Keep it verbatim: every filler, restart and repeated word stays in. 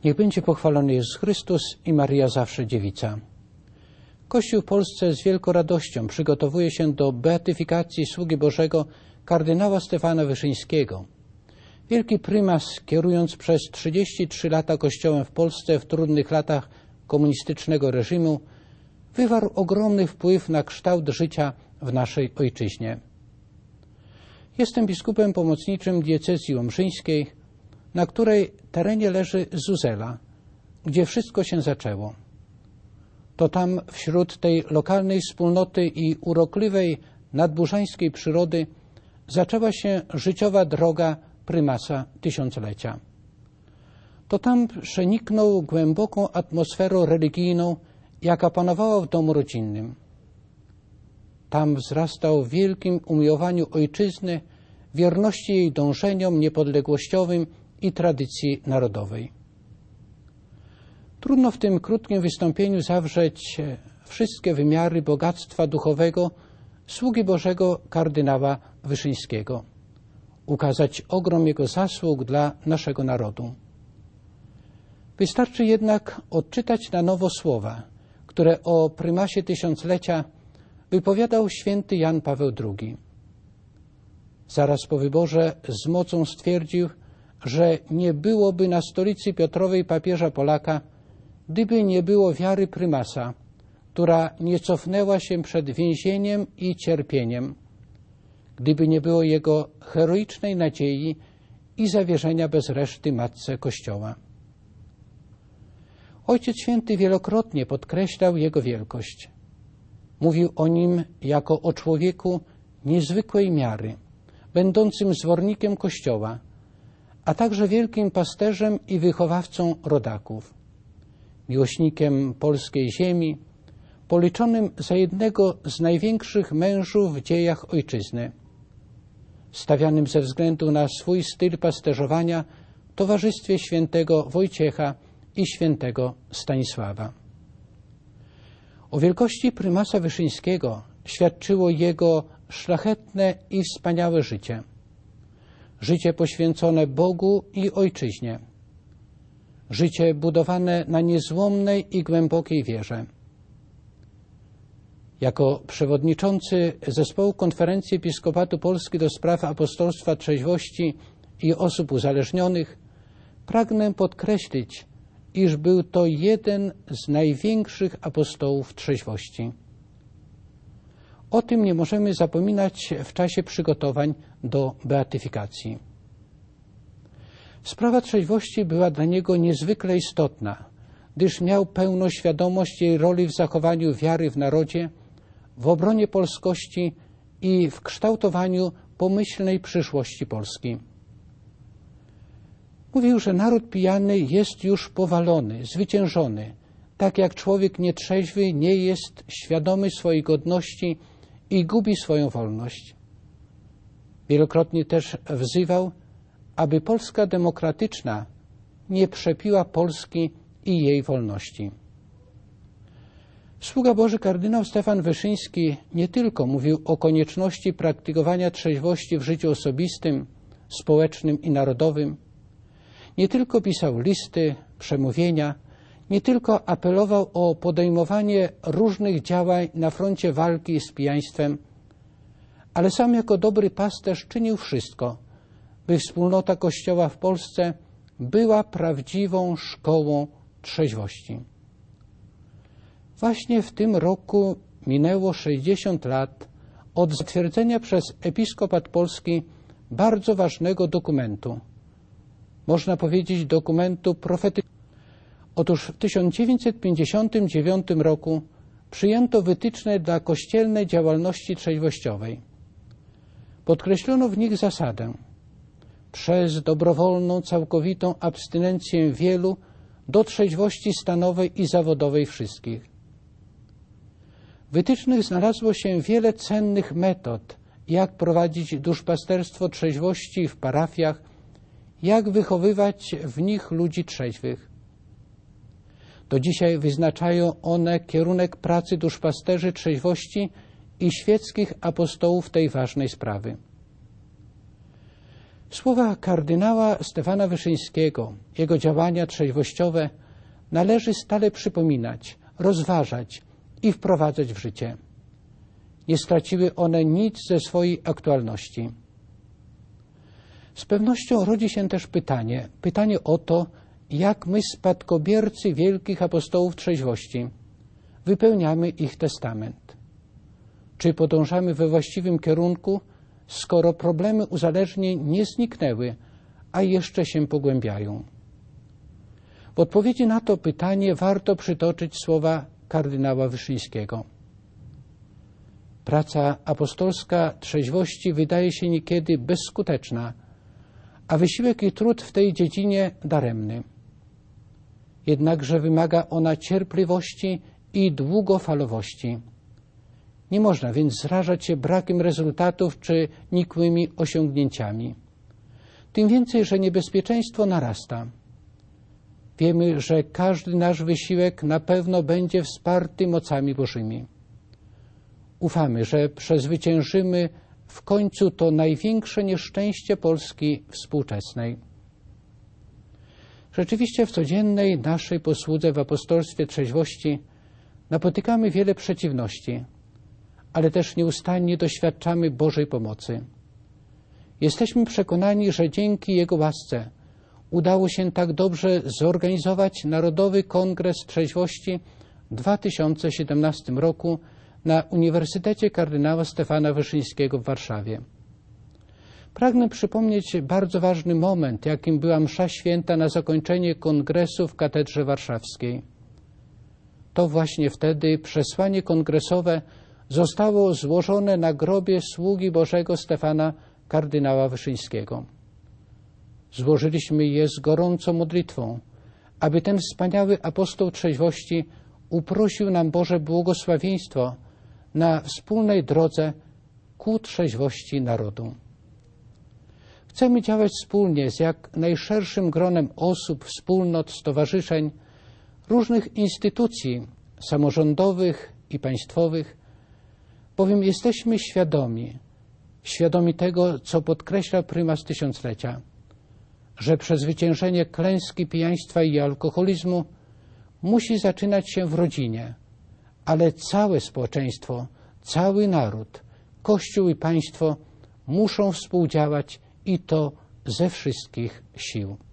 Niech będzie pochwalony Jezus Chrystus i Maryja zawsze Dziewica. Kościół w Polsce z wielką radością przygotowuje się do beatyfikacji sługi Bożego kardynała Stefana Wyszyńskiego. Wielki prymas, kierując przez trzydzieści trzy lata Kościołem w Polsce w trudnych latach komunistycznego reżimu, wywarł ogromny wpływ na kształt życia w naszej ojczyźnie. Jestem biskupem pomocniczym diecezji łomżyńskiej, na której terenie leży Zuzela, gdzie wszystko się zaczęło. To tam wśród tej lokalnej wspólnoty i urokliwej nadburzańskiej przyrody zaczęła się życiowa droga prymasa tysiąclecia. To tam przeniknął głęboką atmosferą religijną, jaka panowała w domu rodzinnym. Tam wzrastał w wielkim umiłowaniu ojczyzny, wierności jej dążeniom niepodległościowym i tradycji narodowej. Trudno w tym krótkim wystąpieniu zawrzeć wszystkie wymiary bogactwa duchowego sługi Bożego kardynała Wyszyńskiego, ukazać ogrom jego zasług dla naszego narodu. Wystarczy jednak odczytać na nowo słowa, które o prymasie tysiąclecia wypowiadał święty Jan Paweł drugi. Zaraz po wyborze z mocą stwierdził, że nie byłoby na stolicy Piotrowej papieża Polaka, gdyby nie było wiary prymasa, która nie cofnęła się przed więzieniem i cierpieniem, gdyby nie było jego heroicznej nadziei i zawierzenia bez reszty Matce Kościoła. Ojciec Święty wielokrotnie podkreślał jego wielkość. Mówił o nim jako o człowieku niezwykłej miary, będącym zwornikiem Kościoła, a także wielkim pasterzem i wychowawcą rodaków, miłośnikiem polskiej ziemi, policzonym za jednego z największych mężów w dziejach ojczyzny, stawianym ze względu na swój styl pasterzowania w towarzystwie świętego Wojciecha i świętego Stanisława. O wielkości prymasa Wyszyńskiego świadczyło jego szlachetne i wspaniałe życie. Życie poświęcone Bogu i ojczyźnie. Życie budowane na niezłomnej i głębokiej wierze. Jako przewodniczący zespołu Konferencji Episkopatu Polski do spraw apostolstwa trzeźwości i osób uzależnionych pragnę podkreślić, iż był to jeden z największych apostołów trzeźwości. O tym nie możemy zapominać w czasie przygotowań do beatyfikacji. Sprawa trzeźwości była dla niego niezwykle istotna, gdyż miał pełną świadomość jej roli w zachowaniu wiary w narodzie, w obronie polskości i w kształtowaniu pomyślnej przyszłości Polski. Mówił, że naród pijany jest już powalony, zwyciężony, tak jak człowiek nietrzeźwy nie jest świadomy swojej godności i gubi swoją wolność. Wielokrotnie też wzywał, aby Polska demokratyczna nie przepiła Polski i jej wolności. Sługa Boży kardynał Stefan Wyszyński nie tylko mówił o konieczności praktykowania trzeźwości w życiu osobistym, społecznym i narodowym, nie tylko pisał listy, przemówienia, nie tylko apelował o podejmowanie różnych działań na froncie walki z pijaństwem, ale sam jako dobry pasterz czynił wszystko, by wspólnota Kościoła w Polsce była prawdziwą szkołą trzeźwości. Właśnie w tym roku minęło sześćdziesiąt lat od zatwierdzenia przez Episkopat Polski bardzo ważnego dokumentu, można powiedzieć dokumentu profetycznego. Otóż w tysiąc dziewięćset pięćdziesiątym dziewiątym roku przyjęto wytyczne dla kościelnej działalności trzeźwościowej. Podkreślono w nich zasadę: przez dobrowolną, całkowitą abstynencję wielu do trzeźwości stanowej i zawodowej wszystkich. W wytycznych znalazło się wiele cennych metod, jak prowadzić duszpasterstwo trzeźwości w parafiach, jak wychowywać w nich ludzi trzeźwych. Do dzisiaj wyznaczają one kierunek pracy duszpasterzy trzeźwości i świeckich apostołów tej ważnej sprawy. Słowa kardynała Stefana Wyszyńskiego, jego działania trzeźwościowe należy stale przypominać, rozważać i wprowadzać w życie. Nie straciły one nic ze swojej aktualności. Z pewnością rodzi się też pytanie, pytanie o to, jak my, spadkobiercy wielkich apostołów trzeźwości, wypełniamy ich testament. Czy podążamy we właściwym kierunku, skoro problemy uzależnień nie zniknęły, a jeszcze się pogłębiają? W odpowiedzi na to pytanie warto przytoczyć słowa kardynała Wyszyńskiego. Praca apostolska trzeźwości wydaje się niekiedy bezskuteczna, a wysiłek i trud w tej dziedzinie daremny. Jednakże wymaga ona cierpliwości i długofalowości. Nie można więc zrażać się brakiem rezultatów czy nikłymi osiągnięciami. Tym więcej, że niebezpieczeństwo narasta. Wiemy, że każdy nasz wysiłek na pewno będzie wsparty mocami Bożymi. Ufamy, że przezwyciężymy w końcu to największe nieszczęście Polski współczesnej. Rzeczywiście w codziennej naszej posłudze w apostolstwie trzeźwości napotykamy wiele przeciwności, ale też nieustannie doświadczamy Bożej pomocy. Jesteśmy przekonani, że dzięki Jego łasce udało się tak dobrze zorganizować Narodowy Kongres Trzeźwości w dwa tysiące siedemnastym roku na Uniwersytecie Kardynała Stefana Wyszyńskiego w Warszawie. Pragnę przypomnieć bardzo ważny moment, jakim była msza święta na zakończenie kongresu w Katedrze Warszawskiej. To właśnie wtedy przesłanie kongresowe zostało złożone na grobie sługi Bożego Stefana kardynała Wyszyńskiego. Złożyliśmy je z gorącą modlitwą, aby ten wspaniały apostoł trzeźwości uprosił nam Boże błogosławieństwo na wspólnej drodze ku trzeźwości narodu. Chcemy działać wspólnie z jak najszerszym gronem osób, wspólnot, stowarzyszeń, różnych instytucji samorządowych i państwowych, bowiem jesteśmy świadomi, świadomi tego, co podkreśla prymas tysiąclecia, że przezwyciężenie klęski pijaństwa i alkoholizmu musi zaczynać się w rodzinie, ale całe społeczeństwo, cały naród, Kościół i państwo muszą współdziałać i to ze wszystkich sił.